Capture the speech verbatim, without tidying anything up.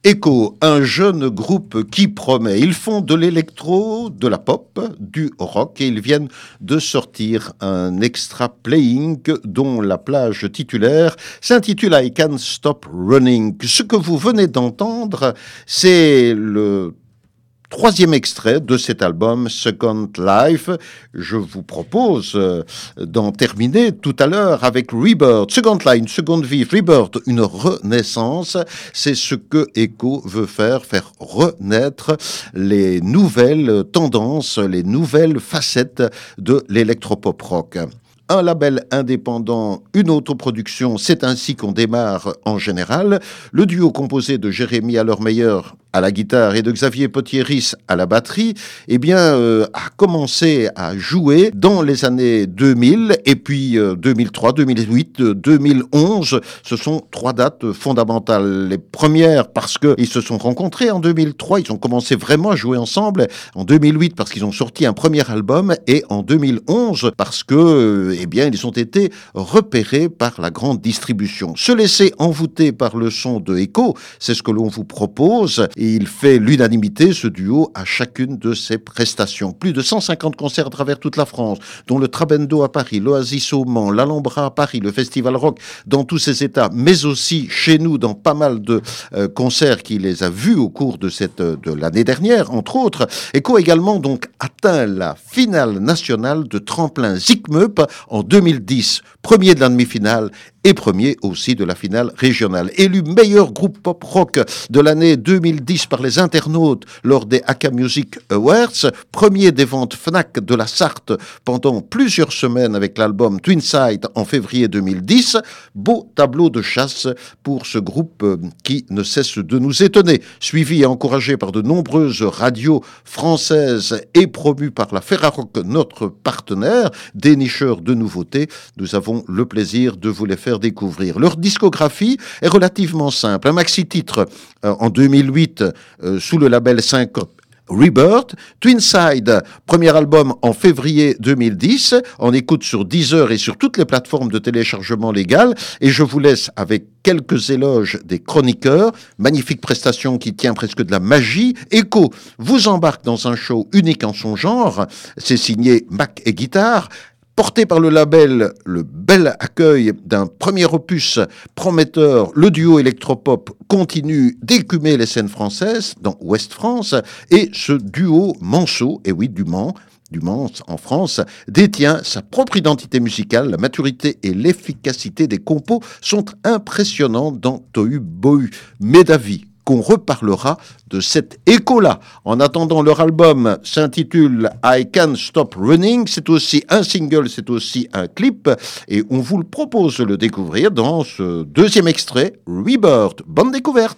Echo, un jeune groupe qui promet. Ils font de l'électro, de la pop, du rock et ils viennent de sortir un extra playing dont la plage titulaire s'intitule I Can't Stop Running. Ce que vous venez d'entendre, c'est le troisième extrait de cet album Second Life. Je vous propose euh, d'en terminer tout à l'heure avec Rebirth. Second Life, une seconde vie. Rebirth, une renaissance. C'est ce que Echo veut faire, faire renaître les nouvelles tendances, les nouvelles facettes de l'électropop rock. Un label indépendant, une autoproduction, c'est ainsi qu'on démarre en général. Le duo composé de Jérémy Allermeyer à la guitare et de Xavier Potieris à la batterie, eh bien, euh, a commencé à jouer dans les années deux mille et puis euh, deux mille trois, deux mille huit, deux mille onze. Ce sont trois dates fondamentales. Les premières parce qu'ils se sont rencontrés en deux mille trois, ils ont commencé vraiment à jouer ensemble. En deux mille huit parce qu'ils ont sorti un premier album et en deux mille onze parce que, euh, eh bien, ils ont été repérés par la grande distribution. Se laisser envoûter par le son de Echo, c'est ce que l'on vous propose. Et il fait l'unanimité, ce duo, à chacune de ses prestations. Plus de cent cinquante concerts à travers toute la France, dont le Trabendo à Paris, l'Oasis au Mans, l'Alhambra à Paris, le Festival Rock dans tous ses états, mais aussi chez nous dans pas mal de euh, concerts qu'il les a vus au cours de, cette, de l'année dernière, entre autres. Echo également donc atteint la finale nationale de tremplin Zikmeup en deux mille dix, premier de la demi-finale et premier aussi de la finale régionale. Élu meilleur groupe pop rock de l'année deux mille dix par les internautes lors des Aka Music Awards, premier des ventes Fnac de la Sarthe pendant plusieurs semaines avec l'album Twinside en février deux mille dix. Beau tableau de chasse pour ce groupe qui ne cesse de nous étonner. Suivi et encouragé par de nombreuses radios françaises et promu par la Ferrarock, notre partenaire, dénicheur de nouveautés, nous avons le plaisir de vous les faire découvrir. Leur discographie est relativement simple. Un maxi-titre euh, en deux mille huit euh, sous le label Syncope. Rebirth, Twinside, premier album en février deux mille dix, on écoute sur Deezer et sur toutes les plateformes de téléchargement légal, et je vous laisse avec quelques éloges des chroniqueurs, magnifique prestation qui tient presque de la magie. Echo vous embarque dans un show unique en son genre, c'est signé Mac et Guitare, porté par le label, le bel accueil d'un premier opus prometteur, le duo électropop continue d'écumer les scènes françaises dans Ouest France et ce duo Manceau, et oui du Mans, du Mans en France, détient sa propre identité musicale. La maturité et l'efficacité des compos sont impressionnantes dans Tohu Bohu. Mais d'avis qu'on reparlera de cet écho-là. En attendant, leur album s'intitule I Can't Stop Running. C'est aussi un single, c'est aussi un clip. Et on vous le propose de le découvrir dans ce deuxième extrait, Rebirth. Bonne découverte!